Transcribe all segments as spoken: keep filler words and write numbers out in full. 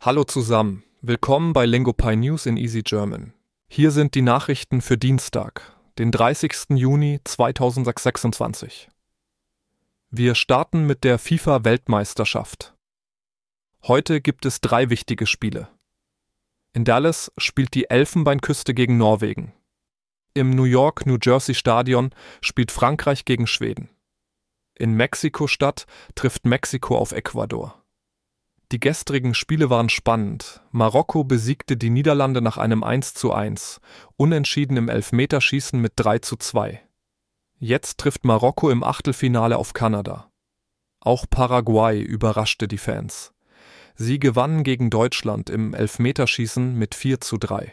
Hallo zusammen, willkommen bei LingoPie News in Easy German. Hier sind die Nachrichten für Dienstag, den dreißigsten Juni zweitausendsechsundzwanzig. Wir starten mit der FIFA-Weltmeisterschaft. Heute gibt es drei wichtige Spiele. In Dallas spielt die Elfenbeinküste gegen Norwegen. Im New York-New Jersey-Stadion spielt Frankreich gegen Schweden. In Mexiko-Stadt trifft Mexiko auf Ecuador. Die gestrigen Spiele waren spannend. Marokko besiegte die Niederlande nach einem eins zu eins, unentschieden im Elfmeterschießen mit drei zu zwei. Jetzt trifft Marokko im Achtelfinale auf Kanada. Auch Paraguay überraschte die Fans. Sie gewannen gegen Deutschland im Elfmeterschießen mit vier zu drei.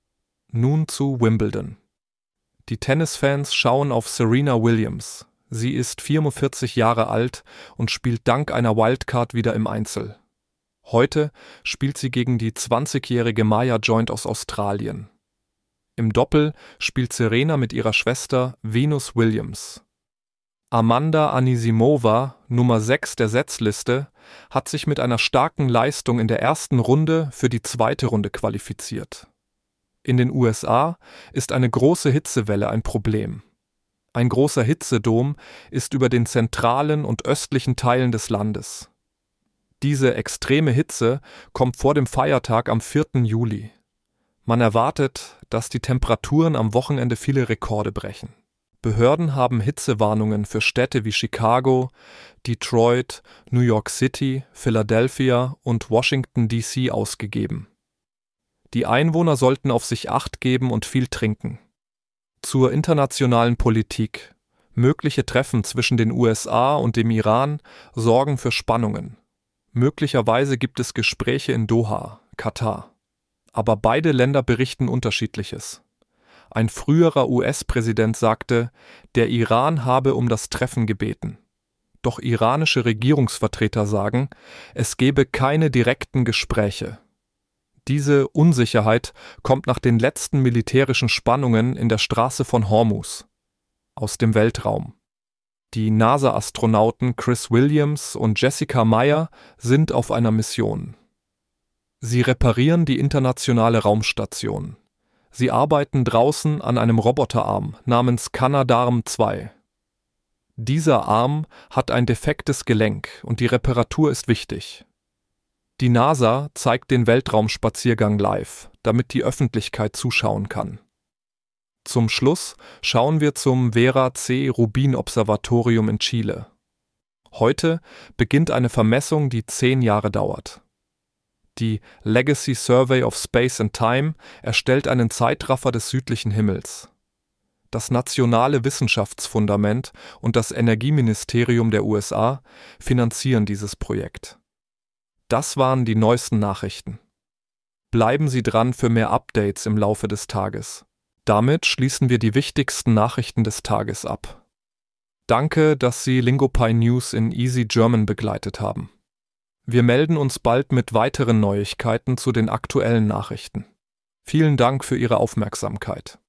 Nun zu Wimbledon. Die Tennisfans schauen auf Serena Williams. Sie ist vierundvierzig Jahre alt und spielt dank einer Wildcard wieder im Einzel. Heute spielt sie gegen die zwanzigjährige Maya Joint aus Australien. Im Doppel spielt Serena mit ihrer Schwester Venus Williams. Amanda Anisimova, Nummer sechs der Setzliste, hat sich mit einer starken Leistung in der ersten Runde für die zweite Runde qualifiziert. In den U S A ist eine große Hitzewelle ein Problem. Ein großer Hitzedom ist über den zentralen und östlichen Teilen des Landes. Diese extreme Hitze kommt vor dem Feiertag am vierten Juli. Man erwartet, dass die Temperaturen am Wochenende viele Rekorde brechen. Behörden haben Hitzewarnungen für Städte wie Chicago, Detroit, New York City, Philadelphia und Washington D C ausgegeben. Die Einwohner sollten auf sich Acht geben und viel trinken. Zur internationalen Politik. Mögliche Treffen zwischen den U S A und dem Iran sorgen für Spannungen. Möglicherweise gibt es Gespräche in Doha, Katar. Aber beide Länder berichten Unterschiedliches. Ein früherer U S-Präsident sagte, der Iran habe um das Treffen gebeten. Doch iranische Regierungsvertreter sagen, es gebe keine direkten Gespräche. Diese Unsicherheit kommt nach den letzten militärischen Spannungen in der Straße von Hormuz aus dem Weltraum. Die NASA-Astronauten Chris Williams und Jessica Meyer sind auf einer Mission. Sie reparieren die internationale Raumstation. Sie arbeiten draußen an einem Roboterarm namens Canadarm zwei. Dieser Arm hat ein defektes Gelenk und die Reparatur ist wichtig. Die NASA zeigt den Weltraumspaziergang live, damit die Öffentlichkeit zuschauen kann. Zum Schluss schauen wir zum Vera C. Rubin Observatorium in Chile. Heute beginnt eine Vermessung, die zehn Jahre dauert. Die Legacy Survey of Space and Time erstellt einen Zeitraffer des südlichen Himmels. Das nationale Wissenschaftsfundament und das Energieministerium der U S A finanzieren dieses Projekt. Das waren die neuesten Nachrichten. Bleiben Sie dran für mehr Updates im Laufe des Tages. Damit schließen wir die wichtigsten Nachrichten des Tages ab. Danke, dass Sie LingoPie News in Easy German begleitet haben. Wir melden uns bald mit weiteren Neuigkeiten zu den aktuellen Nachrichten. Vielen Dank für Ihre Aufmerksamkeit.